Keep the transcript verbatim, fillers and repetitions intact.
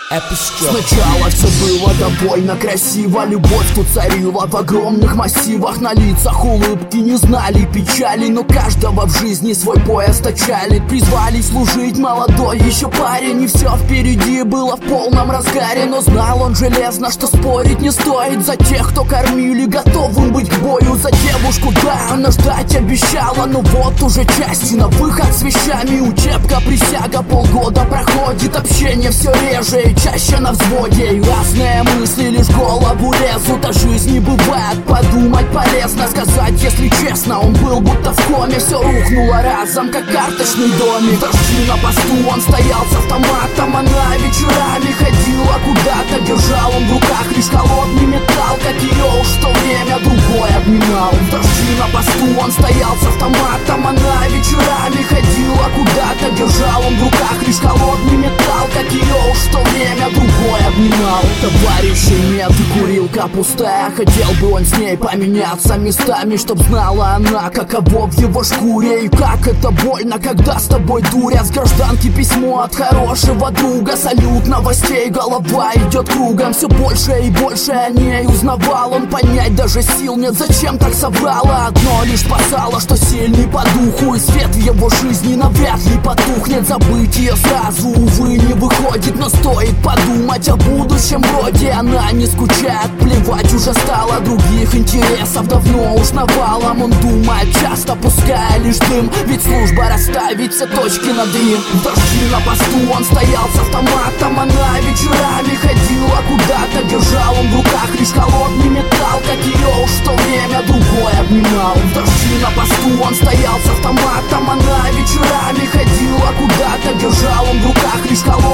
Сначала все было довольно красиво. Любовь тут царила в огромных массивах. На лицах улыбки не знали печали, но каждого в жизни свой пояс точали. Призвали служить молодой еще парень, и все впереди было в полном разгаре. Но знал он железно, что спорить не стоит. За тех, кто кормили, готовым быть к бою. За девушку, да, она ждать обещала. Но вот уже части на выход с вещами. Учебка, присяга, полгода проходит. Общение все реже и чаще на взводе. И разные мысли лишь в голову лезут. О жизни бывает подумать полезно. Сказать, если честно, он был будто в коме. Все рухнуло разом, как карточный домик. Дожди на посту, он стоял с автоматом. Она вечерами ходила куда-то. Держал он в руках лишь холодный металл, как ее уж в то время другой обнимал. Дожди на посту, он стоял с автоматом. Она вечерами ходила куда-то. Держал он в руках лишь холодный металл, как ее уж в то время другой обнимал. Товарищей нет и курилка пустая. Хотел бы он с ней поменяться местами, чтоб знала она, каково в его шкуре. И как это больно, когда с тобой дурят. С гражданки письмо от хорошего друга. Салют новостей, голова идет кругом. Все больше и больше о ней узнавал он. Понять даже сил нет, зачем так соврала. Одно лишь спасало, что сильный по духу. И свет в его жизни навряд ли потухнет. Забыть ее сразу, увы, не выходит. Но стоит подумать о будущем, вроде она не скучает. Плевать уже стало, других интересов давно уж навалом. Он думает часто, пуская лишь дым. Ведь служба расставить все точки над «и». В дожди на посту он стоял с автоматом. Она вечерами ходила куда-то. Держал он в руках лишь холодный металл, как ее уж в то время другой обнимал. В дожди на посту он стоял с автоматом. Она вечерами ходила куда-то. Держал он в руках лишь холодный